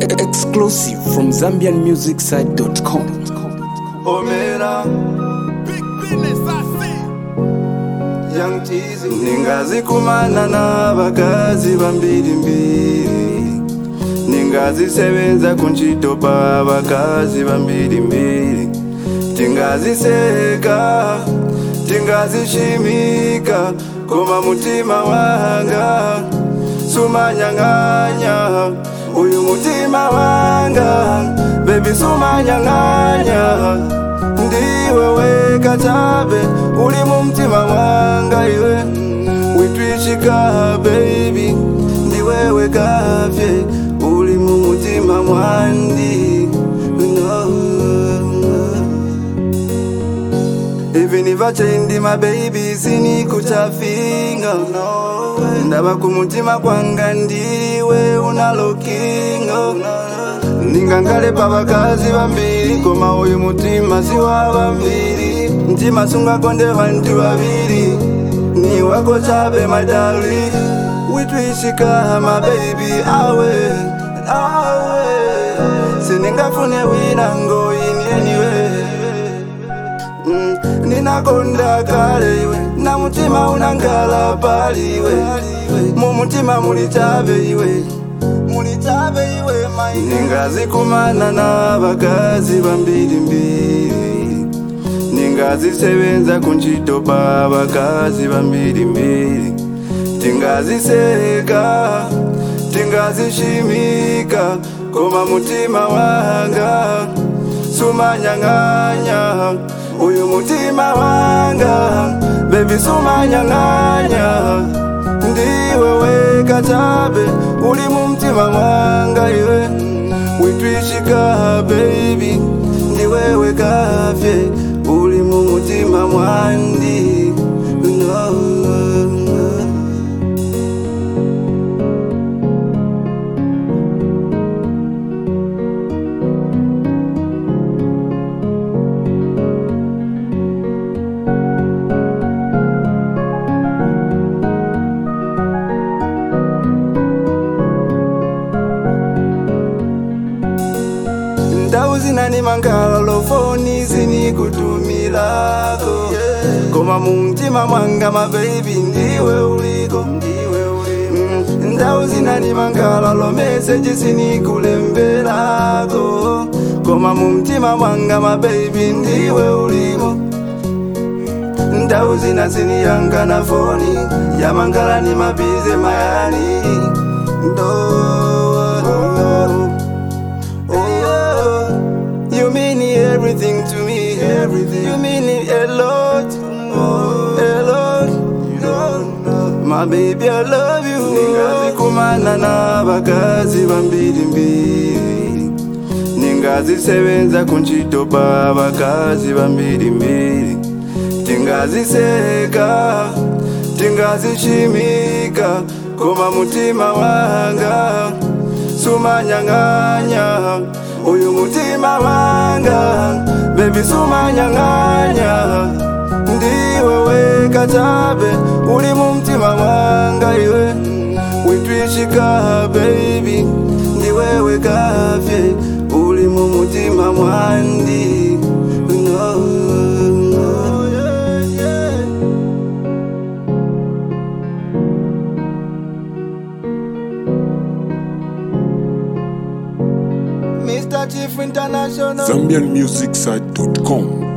Exclusive from ZambianMusicSite.com. Omera Big business, I see. Young Cheesy Ningazi kumana na bakazi bambiri mbiri Ningazi sebenza kunchito pa bakazi bambiri mbiri Tingazi seka, tingazi shimika Koma mutima wanga, sumanyanganya Uyu mutima wanga, baby sumanyanganya Ndiwe weka tabe, uli mumtima wanga iwe Witwishika baby, ndiwe weka vye Uli mumutima mwandi, no Even if I change my baby, sini kuchafinga Ndaba kumutima kwanga ndiwe unalokinga Ningangale pa bakazi bambiri Koma uyu mutima si wa bambiri Ntima sunga konde bantu babiri Ni wako chabe madali Witwishika my baby awe Siningafune winango in anyway Ninakonda kale iwe Na mutima unangala pali iwe Mumutima mulitabe iwe Mulitabe iwe mai Ningazi kumana na bakazi bambiri mbiri Ningazi sebenza kunchito pa bakazi bambiri mbiri Tingazi seka Tingazi shimika Koma mutima wanga Sumanyanganya Uyu mutima wanga, baby sumanyanganya Ndiwe weka tabe, uli mumtima wanga iwe Witwishika baby, ndiwe weka vye Uli mumutima mwandi, no Nani mangala lofoni zini kutumilako Koma mumtima mwanga ma baby ndiwe uliko Ndauzi nani mangala lo message zini kulembelako Koma mumtima mwanga ma baby ndiwe uliko Ndauzi na zini yanga na foni Ya mangala ni mabize mayani Everything to me, everything. You mean it a lot, a lot. My baby, I love you. Ningazi kumana na bakazi bambiri mbiri Ningazi sebenza kunchito pa bakazi bambiri mbiri Tingazi seka, tingazi shimika Koma mutima wanga, sumanyanganya Uyu mutima wanga, baby sumanyanganya Ndiwe weka tabe, uli mumtima wanga iwe Witwishika baby, ndiwe weka vye Uli mumutima mwandi, no Mr. Chief International ZambianMusicSite.com.